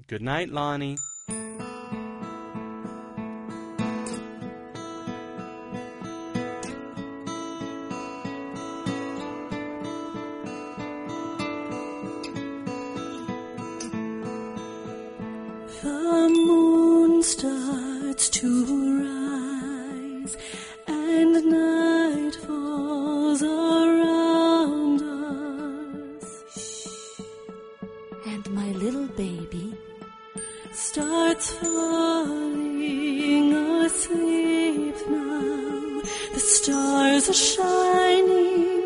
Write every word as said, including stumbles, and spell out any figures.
Good night, Lonnie. The moon starts to rise and night falls around us. And my little baby starts falling asleep now. The stars are shining